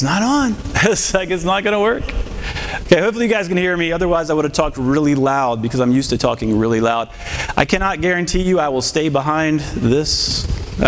not on. It's like it's not going to work. Okay, hopefully you guys can hear me. Otherwise, I would have talked really loud because I'm used to talking really loud. I cannot guarantee you I will stay behind this.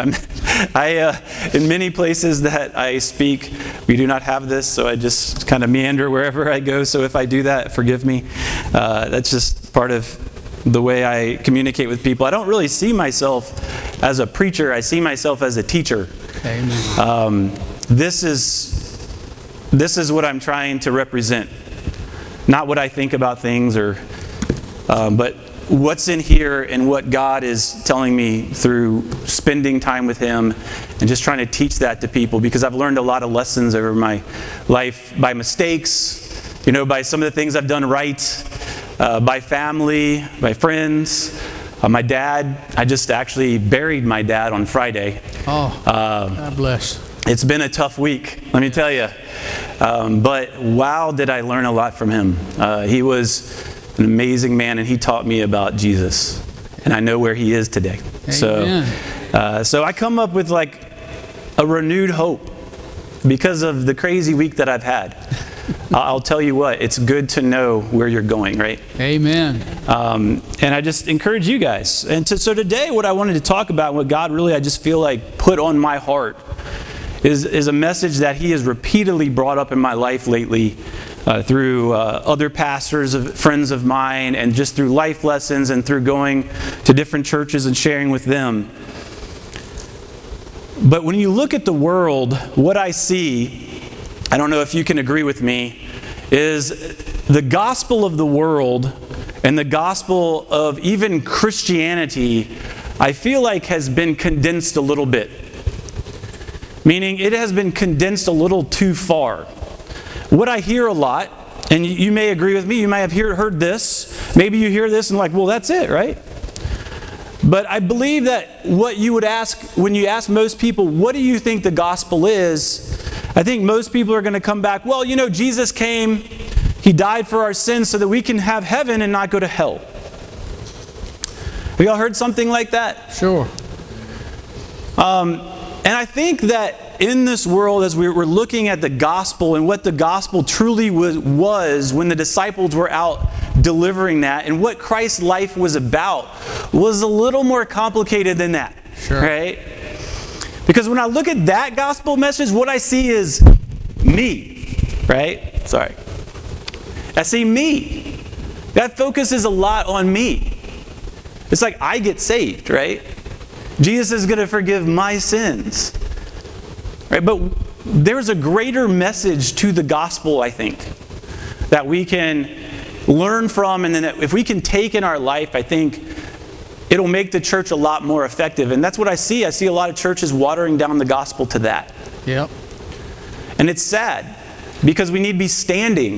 In many places that I speak, we do not have this, so I just kind of meander wherever I go. So if I do that, forgive me. That's just part of the way I communicate with people. I don't really see myself as a preacher. I see myself as a teacher. Amen. This is what I'm trying to represent. Not what I think about things, but what's in here and what God is telling me through spending time with Him and just trying to teach that to people, because I've learned a lot of lessons over my life by mistakes, by some of the things I've done right, by family, by friends. My dad, I just actually buried my dad on Friday. Oh, God bless. It's been a tough week, let me tell you. But wow, did I learn a lot from him. He was an amazing man, and he taught me about Jesus. And I know where he is today. Amen. So I come up with like a renewed hope because of the crazy week that I've had. I'll tell you what, it's good to know where you're going, right? Amen. And I just encourage you guys. And so today what I wanted to talk about, what God really, I just feel like put on my heart, is a message that He has repeatedly brought up in my life lately through other pastors, friends of mine, and just through life lessons and through going to different churches and sharing with them. But when you look at the world, what I see, I don't know if you can agree with me, is the gospel of the world and the gospel of even Christianity, I feel like has been condensed a little bit. Meaning it has been condensed a little too far. What I hear a lot, and you may agree with me, you may have heard this, maybe you hear this and like, well, that's it, right? But I believe that what you would ask, when you ask most people, what do you think the gospel is? I think most people are going to come back, well, Jesus came, He died for our sins so that we can have heaven and not go to hell. Have y'all heard something like that? Sure. And I think that in this world, as we're looking at the gospel and what the gospel truly was when the disciples were out delivering that, and what Christ's life was about, was a little more complicated than that. Sure. Right? Because when I look at that gospel message, what I see is me. Right? Sorry. I see me. That focuses a lot on me. It's like I get saved, right? Jesus is going to forgive my sins. Right? But there's a greater message to the gospel, I think, that we can learn from, and then if we can take in our life, I think it'll make the church a lot more effective. And that's what I see. I see a lot of churches watering down the gospel to that. Yep. And it's sad, because we need to be standing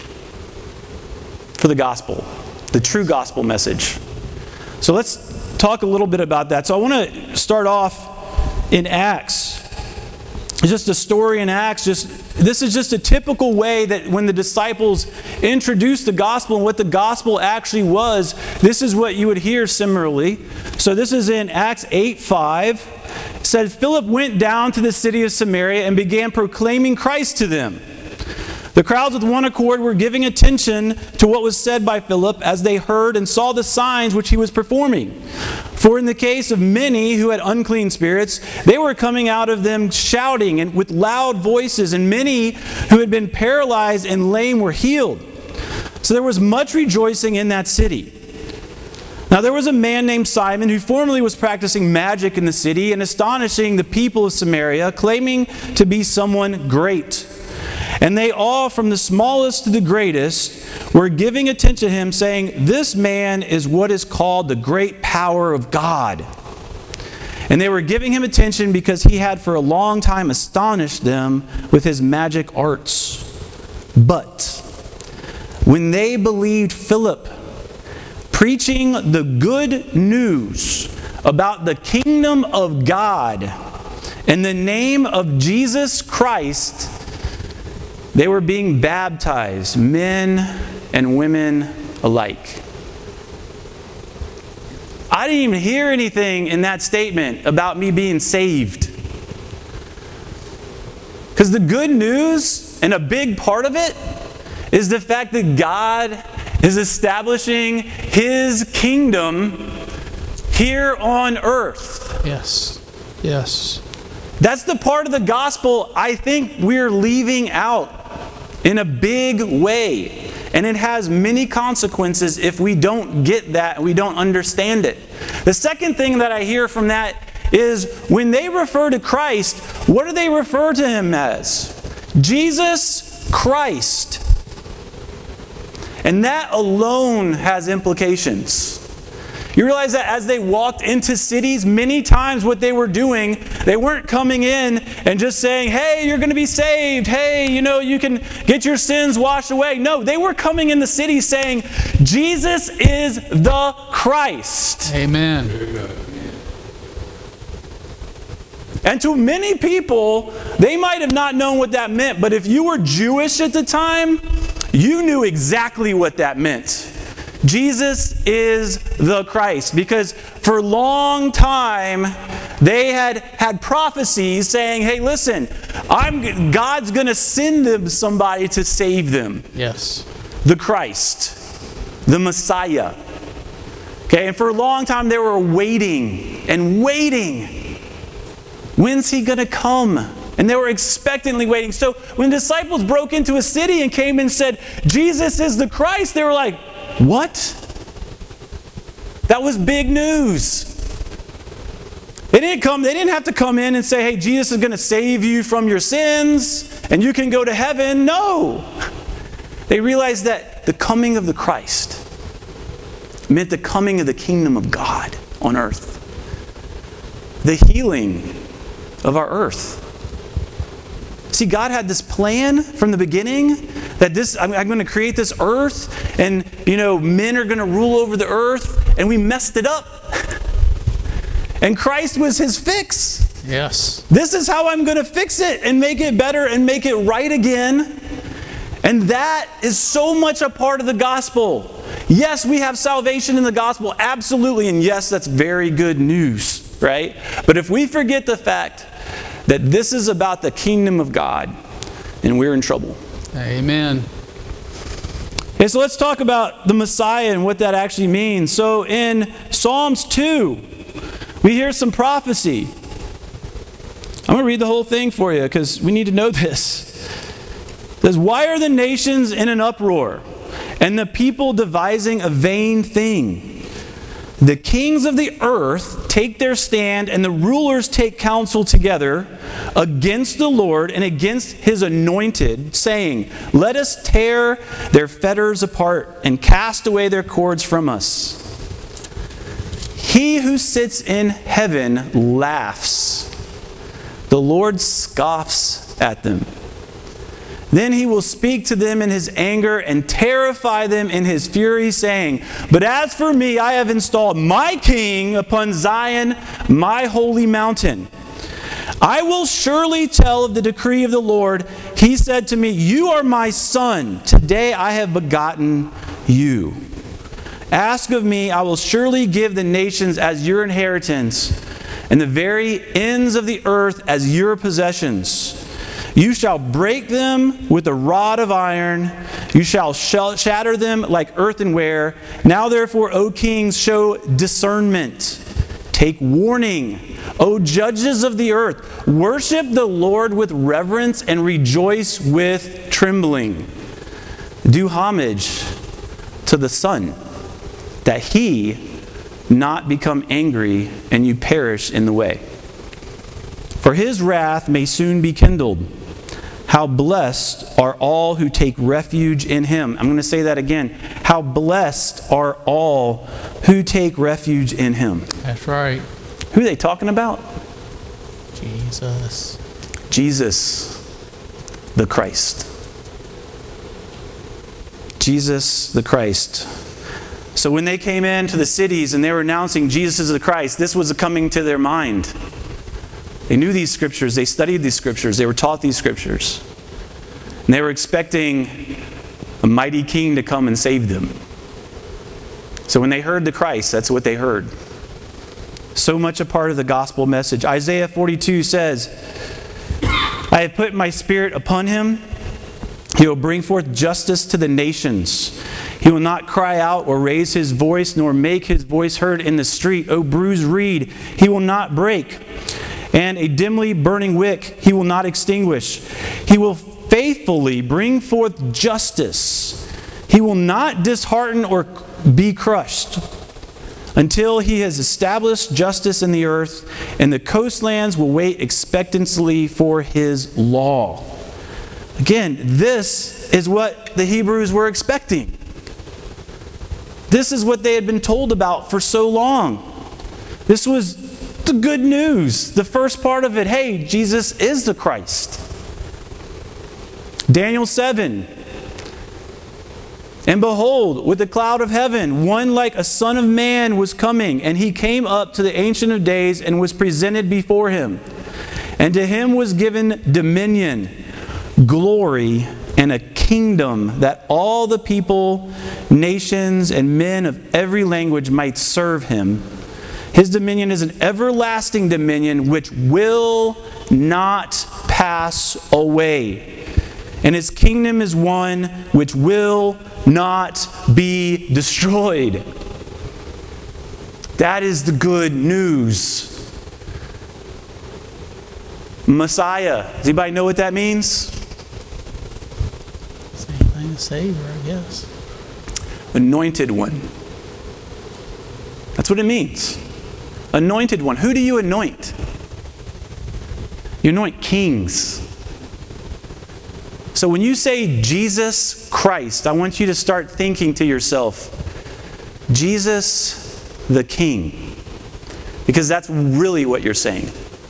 for the gospel, the true gospel message. So let's talk a little bit about that. So I want to start off in Acts. Just a story in Acts. This is just a typical way that when the disciples introduced the gospel and what the gospel actually was, this is what you would hear similarly. So this is in Acts 8:5. It said, Philip went down to the city of Samaria and began proclaiming Christ to them. The crowds with one accord were giving attention to what was said by Philip as they heard and saw the signs which he was performing. For in the case of many who had unclean spirits, they were coming out of them shouting and with loud voices, and many who had been paralyzed and lame were healed. So there was much rejoicing in that city. Now there was a man named Simon who formerly was practicing magic in the city and astonishing the people of Samaria, claiming to be someone great. And they all, from the smallest to the greatest, were giving attention to him, saying, this man is what is called the great power of God. And they were giving him attention because he had for a long time astonished them with his magic arts. But when they believed Philip, preaching the good news about the kingdom of God in the name of Jesus Christ, they were being baptized, men and women alike. I didn't even hear anything in that statement about me being saved. Because the good news, and a big part of it, is the fact that God is establishing His kingdom here on earth. Yes. Yes. That's the part of the gospel I think we're leaving out in a big way. And it has many consequences if we don't get that, we don't understand it. The second thing that I hear from that is when they refer to Christ, what do they refer to Him as? Jesus Christ. And that alone has implications. You realize that as they walked into cities, many times what they were doing, they weren't coming in and just saying, hey, you're going to be saved. Hey, you can get your sins washed away. No, they were coming in the city saying, Jesus is the Christ. Amen. And to many people, they might have not known what that meant, but if you were Jewish at the time, you knew exactly what that meant. Jesus is the Christ. Because for a long time, they had prophecies saying, hey, listen, God's going to send them somebody to save them. Yes. The Christ. The Messiah. Okay, and for a long time they were waiting and waiting. When's He going to come? And they were expectantly waiting. So when the disciples broke into a city and came and said, Jesus is the Christ, they were like, what? That was big news. They didn't have to come in and say, hey, Jesus is going to save you from your sins and you can go to heaven. No. They realized that the coming of the Christ meant the coming of the kingdom of God on earth. The healing of our earth. See, God had this plan from the beginning that I'm going to create this earth and, men are going to rule over the earth, and we messed it up. And Christ was His fix. Yes. This is how I'm going to fix it and make it better and make it right again. And that is so much a part of the gospel. Yes, we have salvation in the gospel, absolutely. And yes, that's very good news, right? But if we forget the fact that this is about the kingdom of God, then we're in trouble. Amen. Okay, so let's talk about the Messiah and what that actually means. So in Psalms 2, we hear some prophecy. I'm going to read the whole thing for you because we need to know this. It says, why are the nations in an uproar and the people devising a vain thing? The kings of the earth take their stand, and the rulers take counsel together against the Lord and against His anointed, saying, let us tear their fetters apart and cast away their cords from us. He who sits in heaven laughs. The Lord scoffs at them. Then He will speak to them in His anger and terrify them in His fury, saying, but as for me, I have installed my king upon Zion, my holy mountain. I will surely tell of the decree of the Lord. He said to me, you are my son. Today I have begotten you. Ask of me, I will surely give the nations as your inheritance, and the very ends of the earth as your possessions. You shall break them with a rod of iron. You shall shatter them like earthenware. Now therefore, O kings, show discernment. Take warning, O judges of the earth. Worship the Lord with reverence and rejoice with trembling. Do homage to the Son, that He not become angry and you perish in the way. For His wrath may soon be kindled. How blessed are all who take refuge in Him. I'm going to say that again. How blessed are all who take refuge in Him. That's right. Who are they talking about? Jesus. Jesus, the Christ. Jesus, the Christ. So when they came into the cities and they were announcing Jesus is the Christ, this was coming to their mind. They knew these scriptures. They studied these scriptures. They were taught these scriptures. And they were expecting a mighty king to come and save them. So when they heard the Christ, that's what they heard. So much a part of the gospel message. Isaiah 42 says, I have put my Spirit upon him. He will bring forth justice to the nations. He will not cry out or raise his voice, nor make his voice heard in the street. O bruised reed, he will not break, and a dimly burning wick he will not extinguish. He will faithfully bring forth justice. He will not dishearten or be crushed until he has established justice in the earth, and the coastlands will wait expectantly for his law. Again, this is what the Hebrews were expecting. This is what they had been told about for so long. This was the good news. The first part of it, hey, Jesus is the Christ. Daniel 7. And behold, with the cloud of heaven, one like a son of man was coming, and he came up to the Ancient of Days and was presented before him. And to him was given dominion, glory, and a kingdom, that all the people, nations, and men of every language might serve him. His dominion is an everlasting dominion which will not pass away. And his kingdom is one which will not be destroyed. That is the good news. Messiah. Does anybody know what that means? Same thing as Savior, I guess. Anointed one. That's what it means. Anointed one. Who do you anoint? You anoint kings. So when you say Jesus Christ, I want you to start thinking to yourself, Jesus the King. Because that's really what you're saying.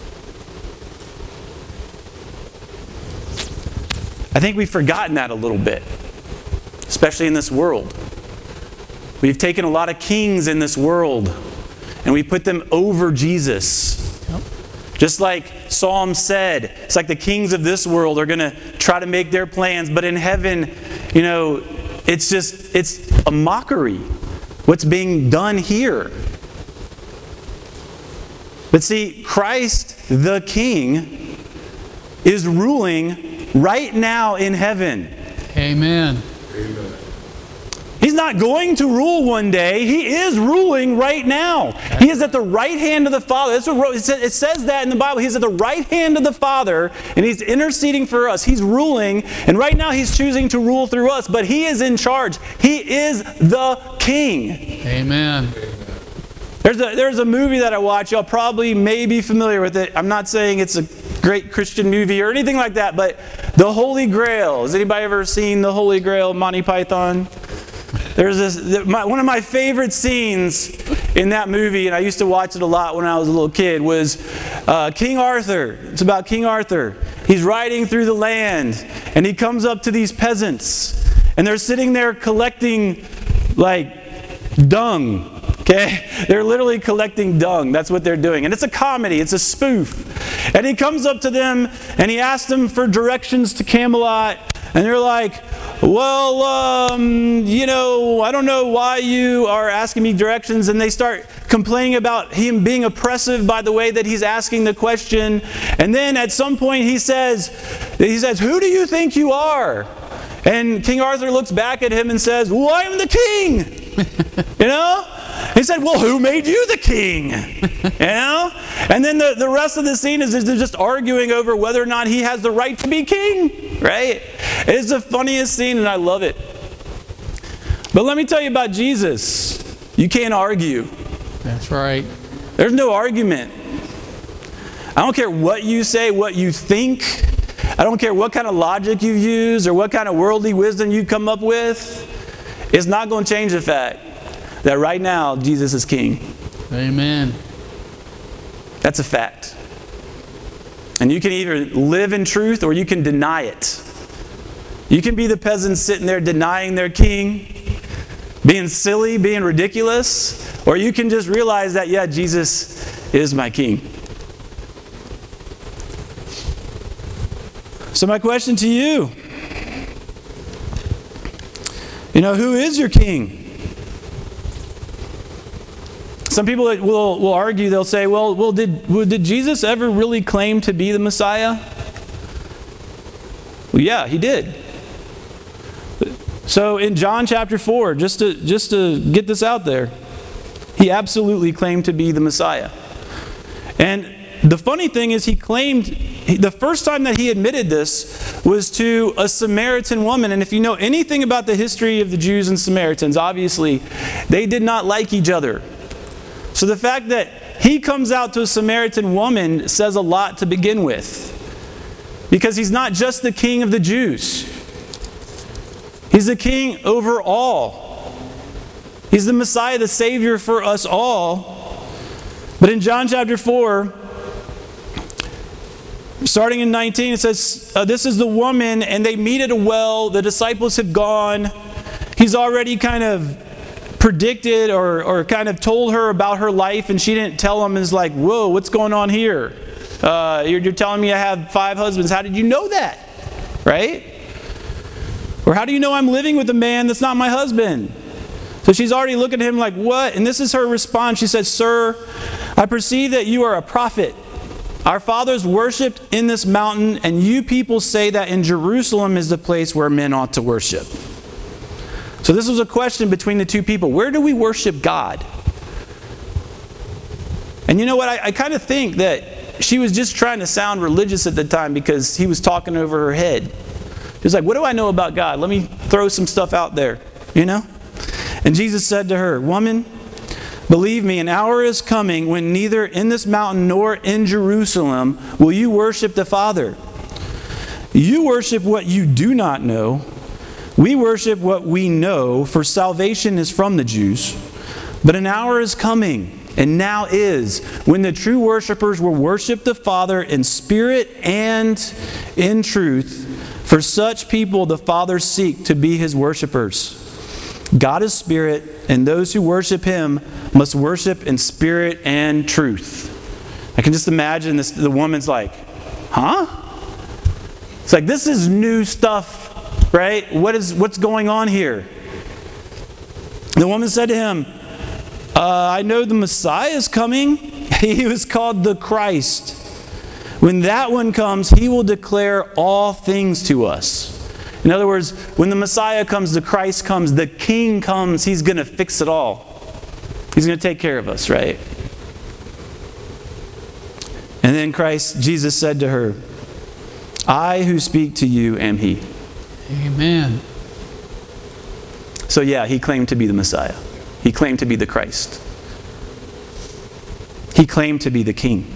I think we've forgotten that a little bit, especially in this world. We've taken a lot of kings in this world and we put them over Jesus. Yep. Just like Psalm said, it's like the kings of this world are going to try to make their plans, but in heaven, it's a mockery what's being done here. But see, Christ the King is ruling right now in heaven. Amen. He's not going to rule one day. He is ruling right now. He is at the right hand of the Father. It says that in the Bible. He's at the right hand of the Father, and He's interceding for us. He's ruling, and right now He's choosing to rule through us, but He is in charge. He is the King. Amen. There's a movie that I watch. Y'all probably may be familiar with it. I'm not saying it's a great Christian movie or anything like that, but The Holy Grail. Has anybody ever seen The Holy Grail, Monty Python? There's one of my favorite scenes in that movie, and I used to watch it a lot when I was a little kid, was King Arthur. It's about King Arthur. He's riding through the land, and he comes up to these peasants, and they're sitting there collecting, dung. Okay? They're literally collecting dung. That's what they're doing. And it's a comedy. It's a spoof. And he comes up to them, and he asks them for directions to Camelot, and they're like, well, I don't know why you are asking me directions. And they start complaining about him being oppressive by the way that he's asking the question. And then at some point he says, who do you think you are? And King Arthur looks back at him and says, well, I am the king. He said, well, who made you the king? And then the rest of the scene is they're just arguing over whether or not he has the right to be king, right? It's the funniest scene, and I love it. But let me tell you about Jesus. You can't argue. That's right. There's no argument. I don't care what you say, what you think. I don't care what kind of logic you use or what kind of worldly wisdom you come up with. It's not going to change the fact that right now Jesus is king. Amen. That's a fact. And you can either live in truth or you can deny it. You can be the peasants sitting there denying their king, being silly, being ridiculous, or you can just realize that, yeah, Jesus is my king. So my question to you, who is your king? Some people will argue, they'll say, well, did Jesus ever really claim to be the Messiah? Well, yeah, he did. So in John chapter 4, just to get this out there, he absolutely claimed to be the Messiah. And the funny thing is, he claimed, the first time that he admitted this was to a Samaritan woman. And if you know anything about the history of the Jews and Samaritans, obviously, they did not like each other. So the fact that he comes out to a Samaritan woman says a lot to begin with. Because he's not just the king of the Jews. He's the king over all. He's the Messiah, the Savior for us all. But in John chapter 4, starting in 19, it says, this is the woman, and they meet at a well. The disciples have gone. He's already kind of predicted or kind of told her about her life, and she didn't tell him. It's like, whoa, what's going on here? You're telling me I have 5 husbands. How did you know that? Right? Or how do you know I'm living with a man that's not my husband? So she's already looking at him like, what? And this is her response. She says, Sir, I perceive that you are a prophet. Our fathers worshipped in this mountain, and you people say that in Jerusalem is the place where men ought to worship. So this was a question between the two people. Where do we worship God? And you know what? I kind of think that she was just trying to sound religious at the time because he was talking over her head. She was like, what do I know about God? Let me throw some stuff out there, you know? And Jesus said to her, Woman, believe me, an hour is coming when neither in this mountain nor in Jerusalem will you worship the Father. You worship what you do not know. We worship what we know, for salvation is from the Jews. But an hour is coming, and now is, when the true worshipers will worship the Father in spirit and in truth. For such people the Father seeks to be His worshipers. God is spirit, and those who worship Him must worship in spirit and truth. I can just imagine this. The woman's like, huh? It's like, this is new stuff, right? What's going on here? The woman said to him, I know the Messiah is coming. He was called the Christ. When that one comes, He will declare all things to us. In other words, when the Messiah comes, the Christ comes, the King comes, He's going to fix it all. He's going to take care of us, right? And then Jesus said to her, I who speak to you am He. Amen. So yeah, He claimed to be the Messiah. He claimed to be the Christ. He claimed to be the King.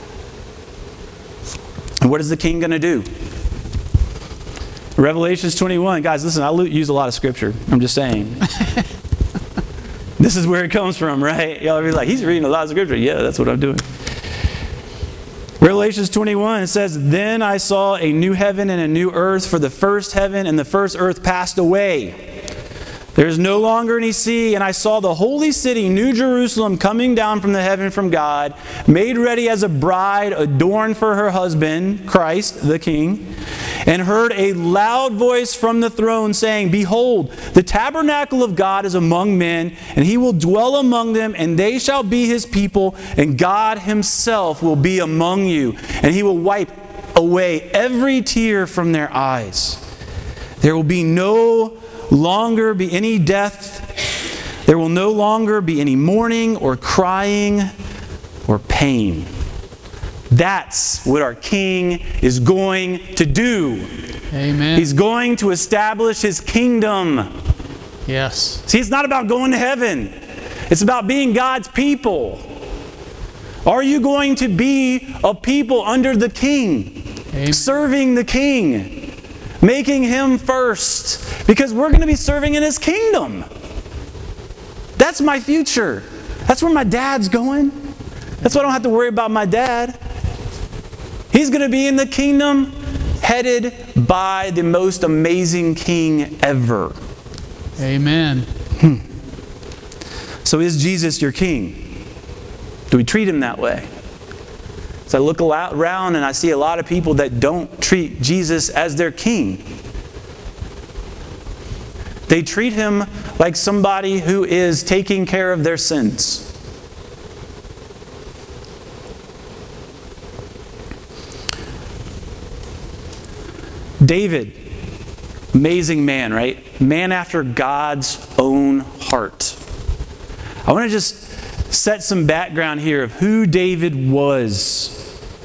And what is the King going to do? Revelations 21. Guys, listen, I use a lot of Scripture. I'm just saying. This is where it comes from, right? Y'all be like, he's reading a lot of Scripture. Yeah, that's what I'm doing. Revelations 21, it says, Then I saw a new heaven and a new earth, for the first heaven and the first earth passed away. There is no longer any sea, and I saw the holy city, New Jerusalem, coming down from the heaven from God, made ready as a bride, adorned for her husband, Christ, the King, and heard a loud voice from the throne saying, Behold, the tabernacle of God is among men, and He will dwell among them, and they shall be His people, and God Himself will be among you, and He will wipe away every tear from their eyes. There will be no longer be any death. There will no longer be any mourning or crying or pain. That's what our King is going to do. Amen. He's going to establish His kingdom. Yes. See, it's not about going to heaven. It's about being God's people. Are you going to be a people under the King? Amen. Serving the King? Making Him first. Because we're going to be serving in His kingdom. That's my future. That's where my dad's going. That's why I don't have to worry about my dad. He's going to be in the kingdom headed by the most amazing King ever. Amen. So is Jesus your King? Do we treat Him that way? So I look around and I see a lot of people that don't treat Jesus as their King. They treat Him like somebody who is taking care of their sins. David Amazing man, right? Man after God's own heart. I want to just set some background here of who David was.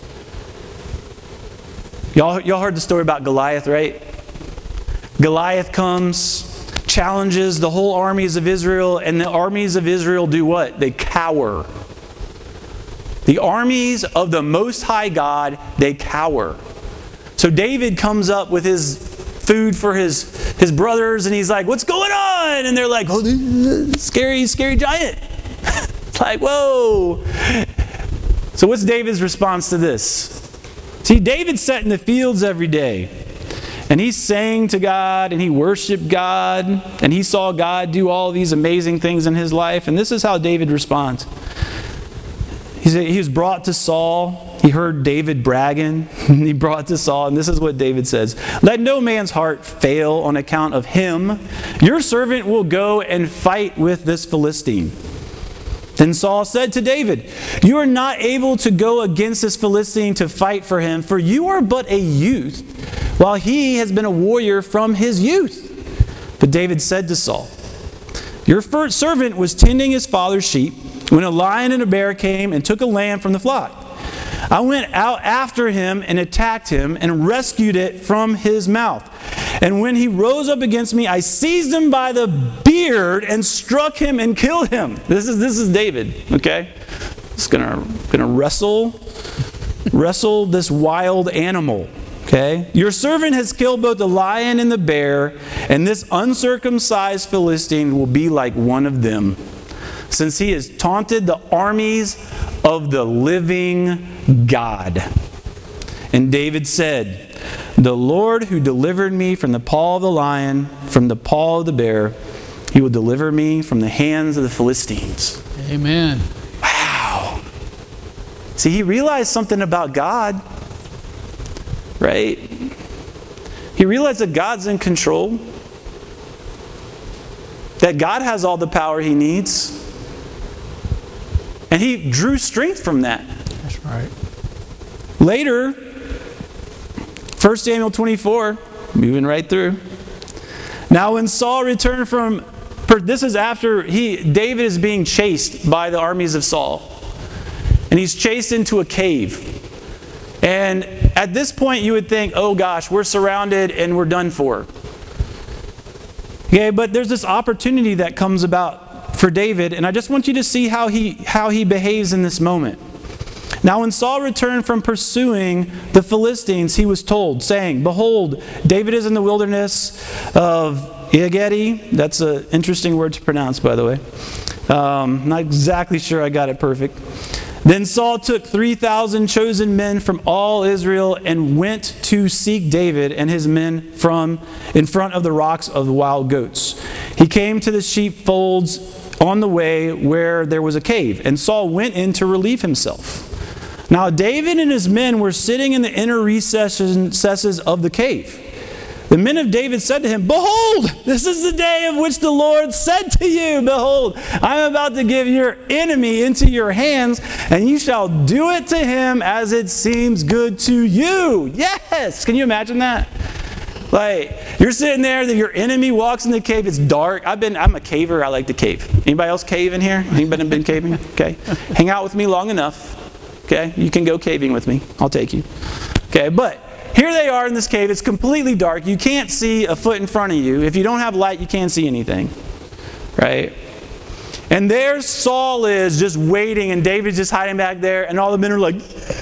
Y'all heard the story about Goliath, right? Goliath comes, challenges the whole armies of Israel, and the armies of Israel do what? They cower. The armies of the Most High God, they cower. So David comes up with his food for his brothers, and he's like, what's going on? And they're like, oh, scary giant. It's like, whoa. So what's David's response to this? See, David sat in the fields every day, and he sang to God, and he worshiped God, and he saw God do all these amazing things in his life. And this is how David responds. He was brought to Saul. He heard David bragging. He brought to Saul, and this is what David says. Let no man's heart fail on account of him. Your servant will go and fight with this Philistine. Then Saul said to David, you are not able to go against this Philistine to fight for him, for you are but a youth, while he has been a warrior from his youth. But David said to Saul, your servant was tending his father's sheep when a lion and a bear came and took a lamb from the flock. I went out after him and attacked him and rescued it from his mouth. And when he rose up against me, I seized him by the beard and struck him and killed him. This is David, okay? He's gonna wrestle this wild animal, okay? Your servant has killed both the lion and the bear, and this uncircumcised Philistine will be like one of them, since he has taunted the armies of the living God. And David said, the Lord who delivered me from the paw of the lion, from the paw of the bear, he will deliver me from the hands of the Philistines. Amen. Wow. See, he realized something about God, right? He realized that God's in control, that God has all the power he needs. And he drew strength from that. That's right. Later, 1 Samuel 24, moving right through. Now when Saul returned from, this is after David is being chased by the armies of Saul. And he's chased into a cave. And at this point you would think, oh gosh, we're surrounded and we're done for. Okay, but there's this opportunity that comes about for David, and I just want you to see how he behaves in this moment. Now when Saul returned from pursuing the Philistines, he was told, saying, behold, David is in the wilderness of En-gedi. That's an interesting word to pronounce, by the way. Not exactly sure I got it perfect. Then Saul took 3,000 chosen men from all Israel and went to seek David and his men from in front of the rocks of the wild goats. He came to the sheepfolds on the way where there was a cave, and Saul went in to relieve himself. Now David and his men were sitting in the inner recesses of the cave. The men of David said to him, behold, this is the day of which the Lord said to you, behold, I am about to give your enemy into your hands, and you shall do it to him as it seems good to you. Yes! Can you imagine that? Like, you're sitting there, your enemy walks in the cave, it's dark. I'm a caver, I like to cave. Anybody else cave in here? Anybody been caving? Okay. Hang out with me long enough. Okay, you can go caving with me. I'll take you. Okay, but here they are in this cave. It's completely dark. You can't see a foot in front of you. If you don't have light, you can't see anything. Right? And there Saul is just waiting, and David's just hiding back there, and all the men are like,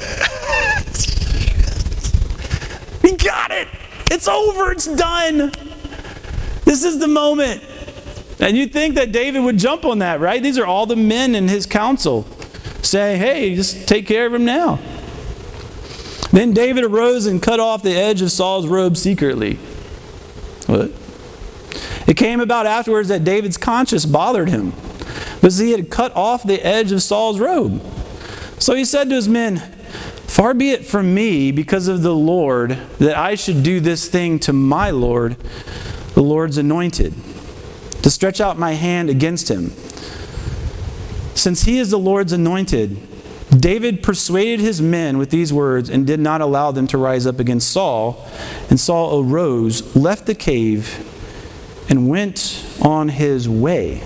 he got it! It's over! It's done! This is the moment. And you'd think that David would jump on that, right? These are all the men in his council. Say, hey, just take care of him now. Then David arose and cut off the edge of Saul's robe secretly. What? It came about afterwards that David's conscience bothered him, because he had cut off the edge of Saul's robe. So he said to his men, far be it from me, because of the Lord, that I should do this thing to my Lord, the Lord's anointed, to stretch out my hand against him. Since he is the Lord's anointed, David persuaded his men with these words and did not allow them to rise up against Saul. And Saul arose, left the cave, and went on his way.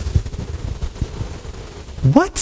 What?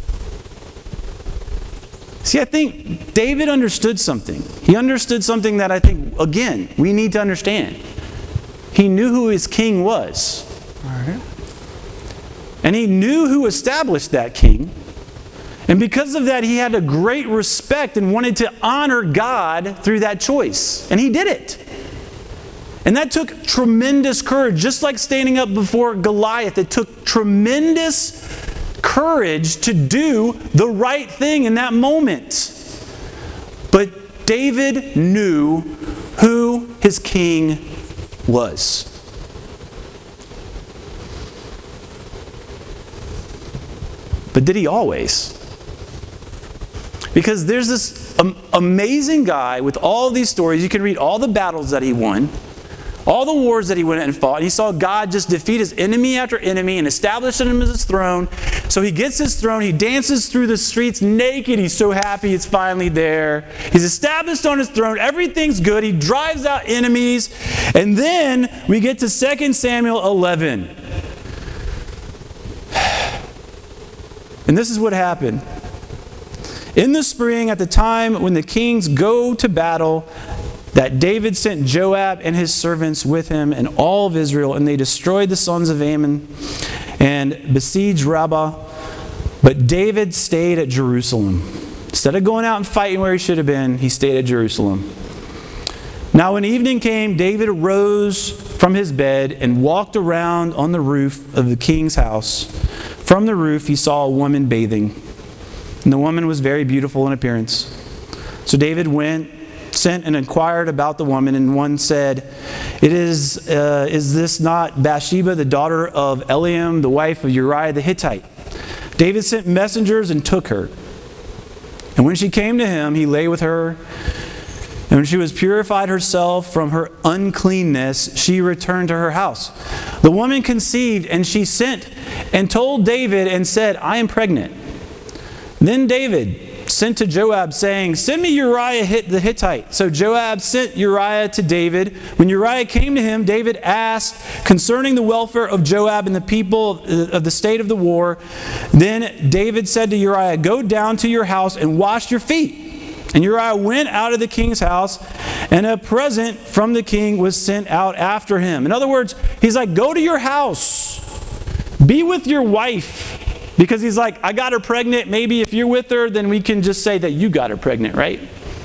See, I think David understood something. He understood something that I think, again, we need to understand. He knew who his king was. All right. And he knew who established that king. And because of that, he had a great respect and wanted to honor God through that choice. And he did it. And that took tremendous courage. Just like standing up before Goliath, it took tremendous courage to do the right thing in that moment. But David knew who his king was. But did he always? Because there's this amazing guy with all these stories. You can read all the battles that he won, all the wars that he went and fought. And he saw God just defeat his enemy after enemy and establish him as his throne. So he gets his throne. He dances through the streets naked. He's so happy it's finally there. He's established on his throne. Everything's good. He drives out enemies. And then we get to 2 Samuel 11. And this is what happened. In the spring, at the time when the kings go to battle, that David sent Joab and his servants with him and all of Israel, and they destroyed the sons of Ammon and besieged Rabbah. But David stayed at Jerusalem. Instead of going out and fighting where he should have been, he stayed at Jerusalem. Now when evening came, David arose from his bed and walked around on the roof of the king's house. From the roof he saw a woman bathing, and the woman was very beautiful in appearance. So David sent and inquired about the woman, and one said, is this not Bathsheba, the daughter of Eliam, the wife of Uriah the Hittite? David sent messengers and took her. And when she came to him, he lay with her. And when she was purified herself from her uncleanness, she returned to her house. The woman conceived, and she sent and told David and said, I am pregnant. Then David sent to Joab, saying, send me Uriah the Hittite. So Joab sent Uriah to David. When Uriah came to him, David asked concerning the welfare of Joab and the people of the state of the war. Then David said to Uriah, go down to your house and wash your feet. And Uriah went out of the king's house, and a present from the king was sent out after him. In other words, he's like, go to your house. Be with your wife. Because he's like, I got her pregnant. Maybe if you're with her, then we can just say that you got her pregnant, right?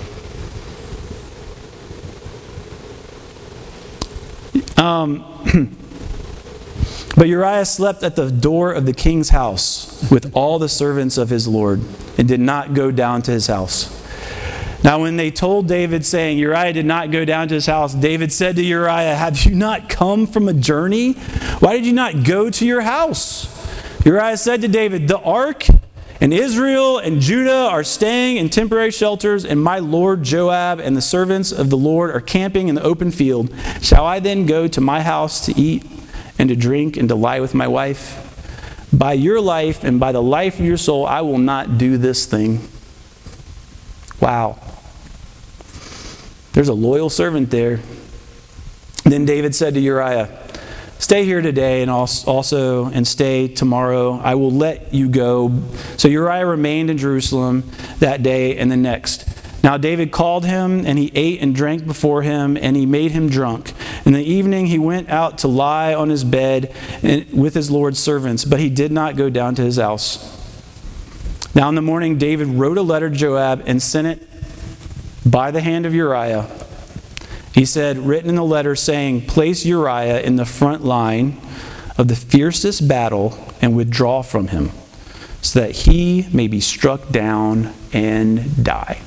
But Uriah slept at the door of the king's house with all the servants of his lord and did not go down to his house. Now when they told David, saying, Uriah did not go down to his house, David said to Uriah, have you not come from a journey? Why did you not go to your house? Uriah said to David, the ark and Israel and Judah are staying in temporary shelters, and my lord Joab and the servants of the Lord are camping in the open field. Shall I then go to my house to eat and to drink and to lie with my wife? By your life and by the life of your soul, I will not do this thing. Wow. There's a loyal servant there. Then David said to Uriah, stay here today and stay tomorrow. I will let you go. So Uriah remained in Jerusalem that day and the next. Now David called him, and he ate and drank before him, and he made him drunk. In the evening he went out to lie on his bed with his Lord's servants, but he did not go down to his house. Now in the morning David wrote a letter to Joab and sent it by the hand of Uriah. He said, written in the letter, saying, place Uriah in the front line of the fiercest battle and withdraw from him, so that he may be struck down and die.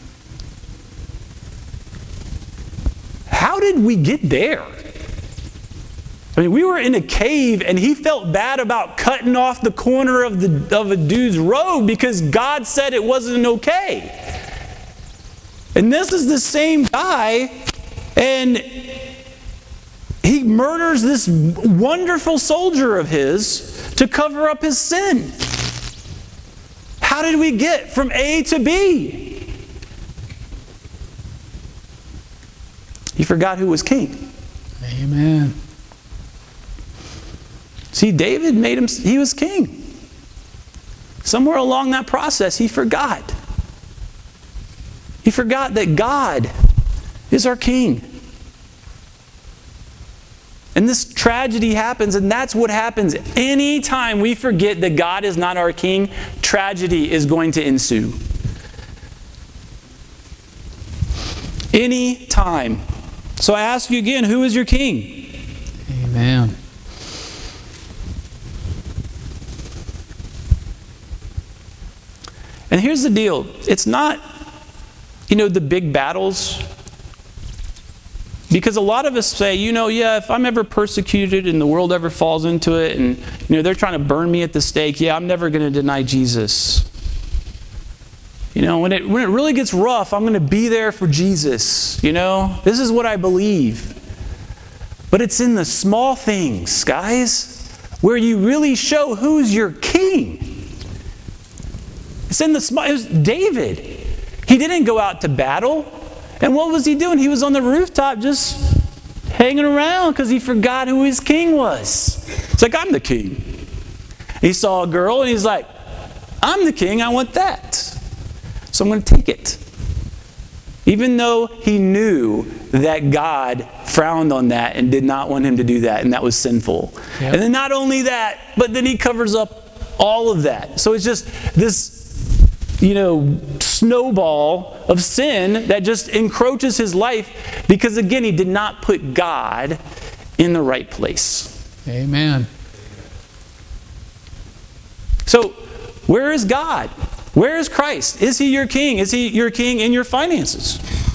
How did we get there? I mean, we were in a cave, and he felt bad about cutting off the corner of a dude's robe because God said it wasn't okay. And this is the same guy, and he murders this wonderful soldier of his to cover up his sin. How How did we get from A to B? He forgot who was king. Amen. See, David he was king. Somewhere along that process, he forgot. He forgot that God is our king. And this tragedy happens, and that's what happens. Anytime we forget that God is not our king, tragedy is going to ensue. Any time. So I ask you again, who is your king? Amen. And here's the deal. It's not, the big battles. Because a lot of us say, if I'm ever persecuted and the world ever falls into it and, they're trying to burn me at the stake, I'm never going to deny Jesus. When it really gets rough, I'm going to be there for Jesus. This is what I believe. But it's in the small things, guys, where you really show who's your king. It's in the small. It was David. He didn't go out to battle. And what was he doing? He was on the rooftop just hanging around because he forgot who his king was. It's like, I'm the king. He saw a girl and he's like, I'm the king, I want that. So I'm going to take it. Even though he knew that God frowned on that and did not want him to do that, and that was sinful. Yep. And then not only that, but then he covers up all of that. So it's just this, snowball of sin that just encroaches his life because, again, he did not put God in the right place. Amen. So, where is God? Where is Christ? Is he your king? Is he your king in your finances?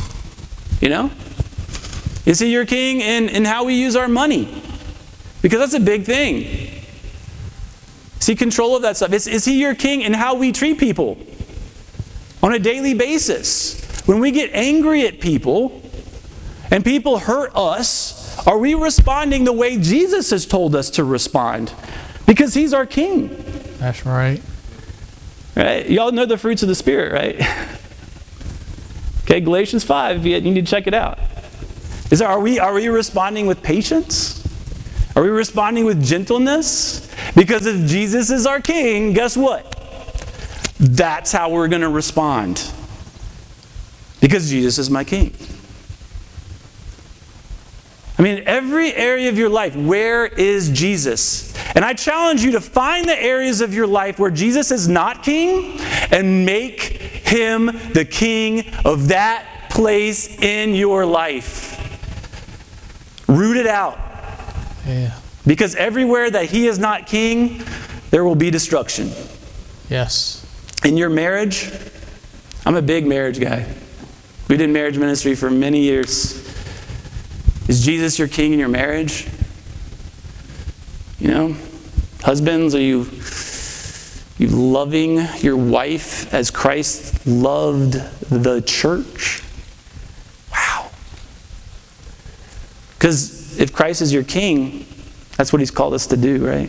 Is he your king in how we use our money? Because that's a big thing. Is he control of that stuff? Is he your king in how we treat people? On a daily basis. When we get angry at people and people hurt us, are we responding the way Jesus has told us to respond? Because he's our king. That's right. Right? Y'all know the fruits of the Spirit, right? Okay, Galatians 5, you need to check it out. Are we responding with patience? Are we responding with gentleness? Because if Jesus is our king, guess what? That's how we're going to respond. Because Jesus is my king. Every area of your life, where is Jesus? And I challenge you to find the areas of your life where Jesus is not king and make him the king of that place in your life. Root it out. Yeah. Because everywhere that he is not king, there will be destruction. Yes. In your marriage, I'm a big marriage guy. We did marriage ministry for many years. Is Jesus your king in your marriage? Husbands, are you loving your wife as Christ loved the church? Wow. Because if Christ is your king, that's what he's called us to do, right?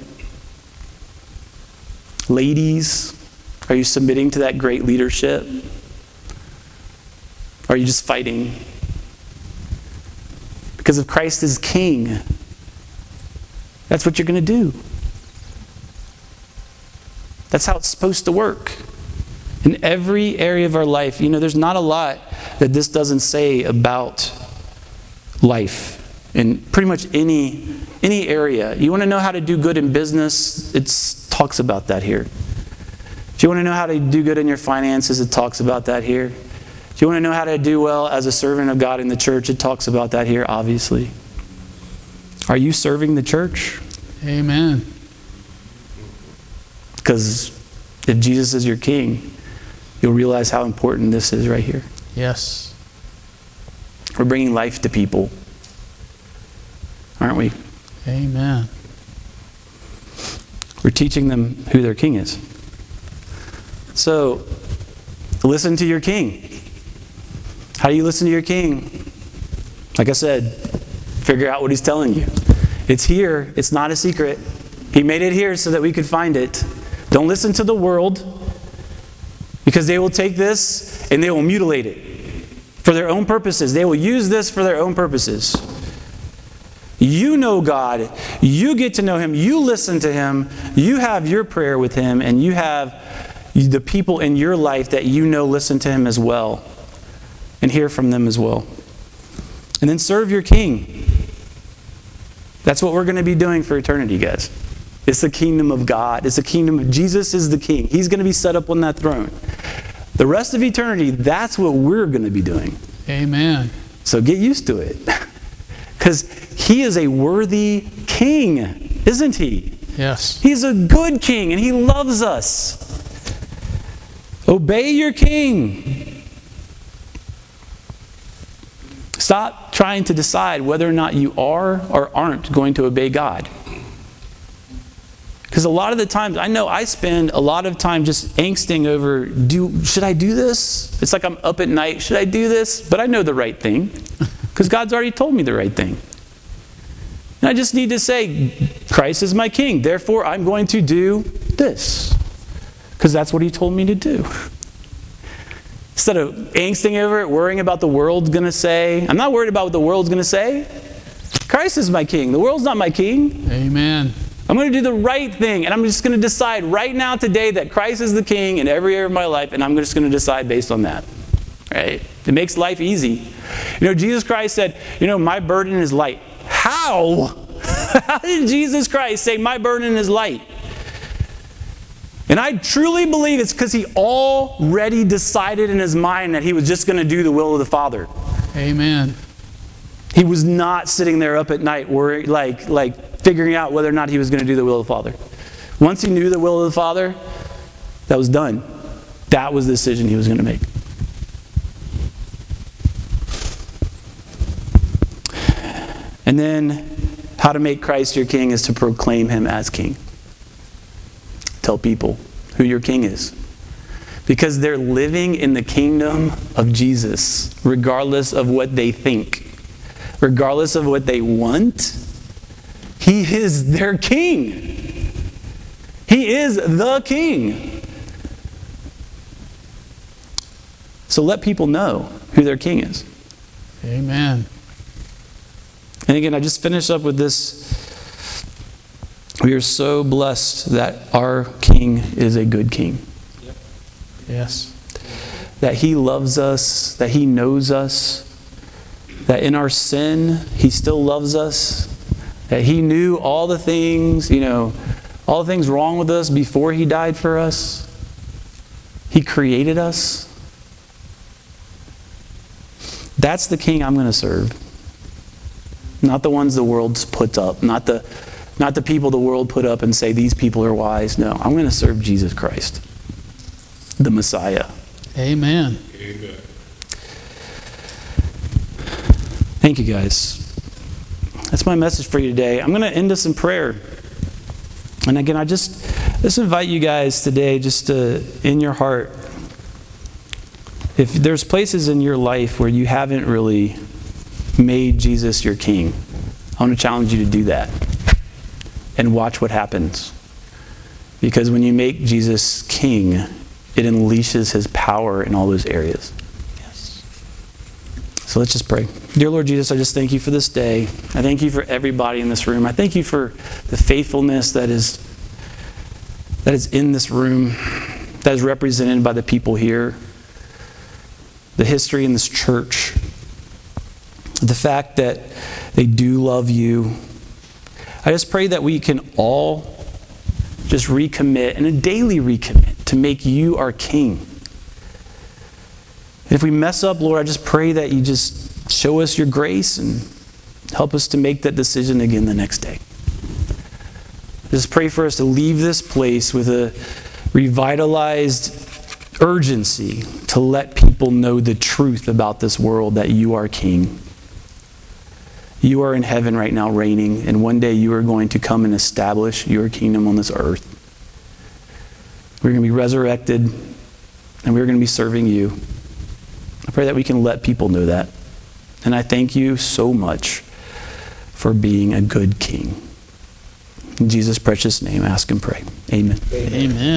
Ladies, are you submitting to that great leadership? Or are you just fighting? Because if Christ is king, that's what you're going to do. That's how it's supposed to work. In every area of our life, there's not a lot that this doesn't say about life. In pretty much any area. You want to know how to do good in business? It talks about that here. If you want to know how to do good in your finances, it talks about that here. If you want to know how to do well as a servant of God in the church, it talks about that here, obviously. Are you serving the church? Amen. Because if Jesus is your king, you'll realize how important this is right here. Yes. We're bringing life to people, aren't we? Amen. We're teaching them who their king is. So, listen to your king. How do you listen to your king? Like I said, figure out what he's telling you. It's here. It's not a secret. He made it here so that we could find it. Don't listen to the world. Because they will take this and they will mutilate it for their own purposes. They will use this for their own purposes. You know God. You get to know Him. You listen to Him. You have your prayer with Him. And you have the people in your life that you know listen to Him as well. And hear from them as well. And then serve your King. That's what we're going to be doing for eternity, guys. It's the kingdom of God. It's the kingdom of Jesus is the King. He's going to be set up on that throne. The rest of eternity, that's what we're going to be doing. Amen. So get used to it. Because He is a worthy King, isn't He? Yes. He's a good King and He loves us. Obey your King. Stop trying to decide whether or not you are or aren't going to obey God. Because a lot of the times, I know I spend a lot of time just angsting over, should I do this? It's like I'm up at night, should I do this? But I know the right thing. Because God's already told me the right thing. And I just need to say, Christ is my King. Therefore, I'm going to do this. Because that's what He told me to do. Instead of angsting over it, worrying about the world's going to say. I'm not worried about what the world's going to say. Christ is my King. The world's not my King. Amen. I'm going to do the right thing. And I'm just going to decide right now today that Christ is the King in every area of my life. And I'm just going to decide based on that. Right? It makes life easy. You know, Jesus Christ said, my burden is light. How? How did Jesus Christ say my burden is light? And I truly believe it's because He already decided in His mind that He was just going to do the will of the Father. Amen. He was not sitting there up at night worried, like figuring out whether or not He was going to do the will of the Father. Once He knew the will of the Father, that was done. That was the decision He was going to make. And then, how to make Christ your King is to proclaim Him as King. Tell people who your King is. Because they're living in the kingdom of Jesus, regardless of what they think, regardless of what they want. He is their King. He is the King. So let people know who their King is. Amen. And again, I just finish up with this. We are so blessed that our King is a good King. Yes. That He loves us, that He knows us, that in our sin, He still loves us, that He knew all the things, all the things wrong with us before He died for us. He created us. That's the King I'm going to serve. Not the ones the world's put up, not the people the world put up and say these people are wise. No, I'm going to serve Jesus Christ, the Messiah. Amen. Amen. Thank you, guys. That's my message for you today. I'm going to end this in prayer. And again, I just invite you guys today, just to, in your heart, if there's places in your life where you haven't really made Jesus your King, I want to challenge you to do that and watch what happens. Because when you make Jesus King, it unleashes His power in all those areas. Yes. So let's just pray. Dear Lord Jesus, I just thank You for this day. I thank You for everybody in this room. I thank You for the faithfulness that is in this room, that is represented by the people here, the history in this church, the fact that they do love You. I just pray that we can all just recommit, and a daily recommit, to make You our King. And if we mess up, Lord, I just pray that You just show us Your grace and help us to make that decision again the next day. Just pray for us to leave this place with a revitalized urgency to let people know the truth about this world, that You are King. You are in heaven right now reigning, and one day You are going to come and establish Your kingdom on this earth. We're going to be resurrected, and we're going to be serving You. I pray that we can let people know that. And I thank You so much for being a good King. In Jesus' precious name, I ask and pray. Amen. Amen.